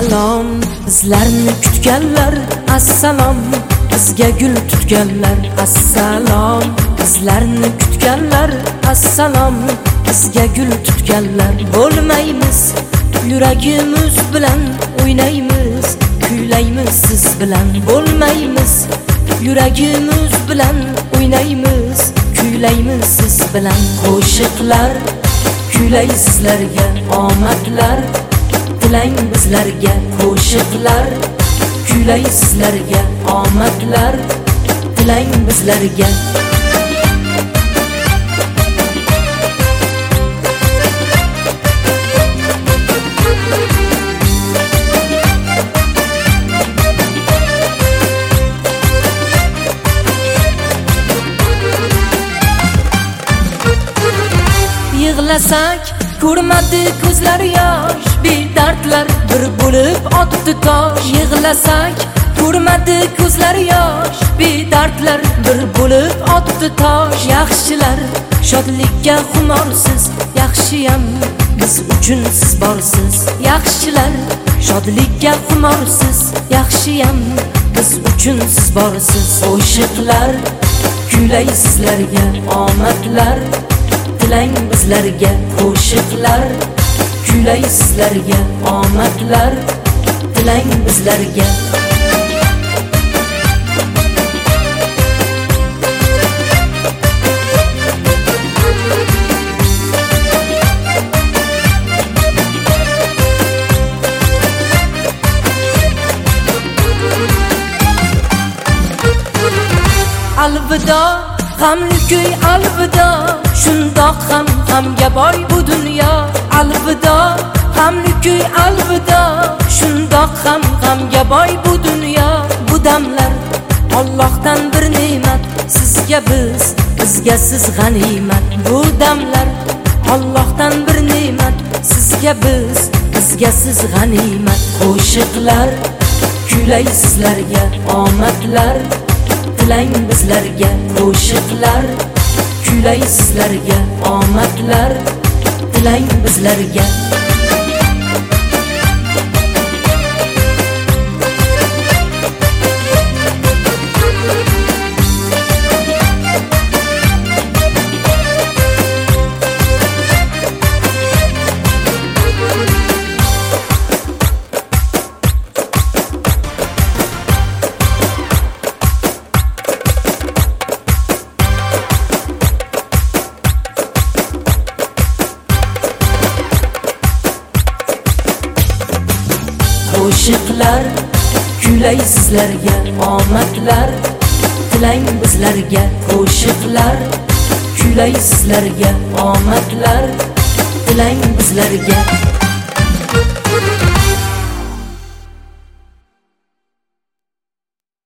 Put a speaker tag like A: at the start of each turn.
A: Assalom, bizlarni kutganlar, assalom, bizga gul tutganlar, assalom, bizlarni kutganlar, assalom, bizga gul tutganlar. Bo'lmaymiz, yuragimiz bilan o'ynaymiz, kuylaymiz siz bilan. Bo'lmaymiz, yuragimiz bilan o'ynaymiz, kuylaymiz siz bilan. Qo'shiqlar kuylay sizlarga, omadlar tilang bizlarga. Qo'shiqlar kuylay sizlarga, omadlar tilang bizlarga. Yig'lasak ko'rmadi ko'zlar yosh, bedardlar bir bo'lib otdi tosh. Yig'lasak ko'rmadi ko'zlar yosh, bedardlar bir bo'lib otdi tosh. Yaxshilar shodlikka xumorsiz, yaxshiyam biz uchun siz borsiz. Yaxshilar shodlikka xumorsiz, yaxshiyam biz uchun siz borsiz. Qo'shiqlar kuylay sizlarga, omadlar tilang bizlarga. Qo'shiqlar kuylay sizlarga, omadlar tilang bizlarga. Alvido, g'amli kuy alvido, shundoq ham g'amga boy bu dunyo. Alvido, g'amli kuy alvido, shundoq ham g'amga boy bu dunyo. Bu damlar Allohdan bir ne'mat, sizga biz, bizga siz g'animat. Bu damlar Allohdan bir ne'mat, sizga biz, bizga siz g'animat. Qo'shiqlar kuylay sizlarga, omadlar tilang bizlarga. Qo'shiqlar kuylay sizlarga, omadlar tilang bizlarga. Qo'shiqlar kuylay sizlarga, omadlar tilang bizlarga. Qo'shiqlar kuylay sizlarga, omadlar tilang bizlarga.